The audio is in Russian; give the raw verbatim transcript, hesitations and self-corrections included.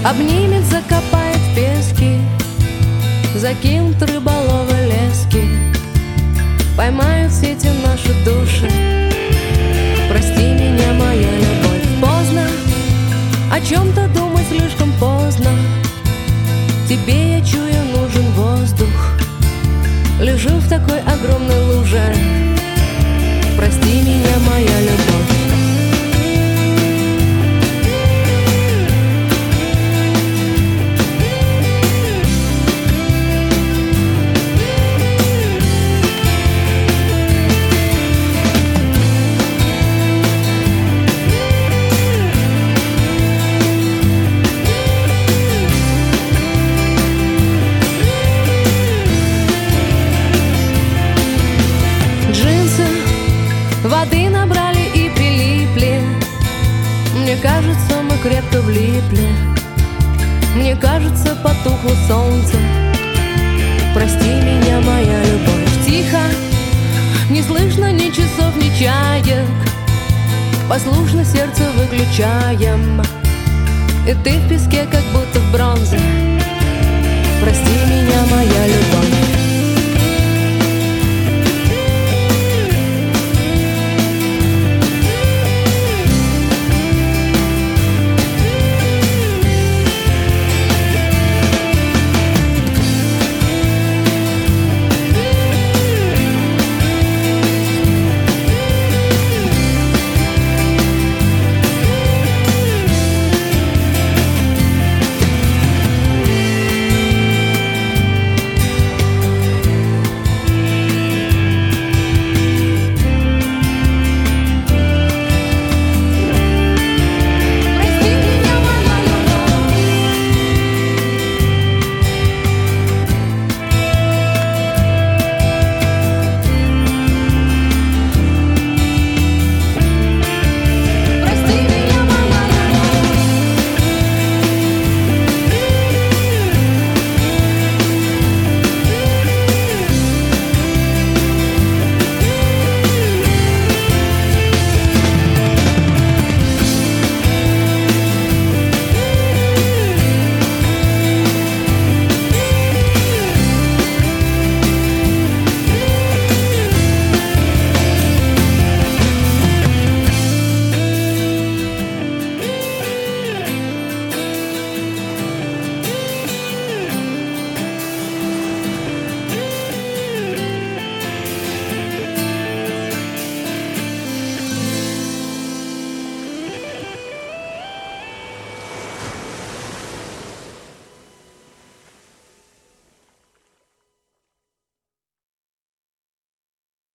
Обнимет, закопает в пески, закинут рыболовы лески, поймают сети наши души. Прости меня, моя любовь. Поздно о чем-то думать, слишком поздно. Тебе, я чую, нужен воздух. Лежу в такой огромной луже. Прости меня, моя любовь. Воды набрали и прилипли. Мне кажется, мы крепко влипли. Мне кажется, потухло солнце. Прости меня, моя любовь. Тихо, не слышно ни часов, ни чаек. Послушно сердце выключаем. И ты в песке, как будто в бронзе. Прости меня, моя любовь.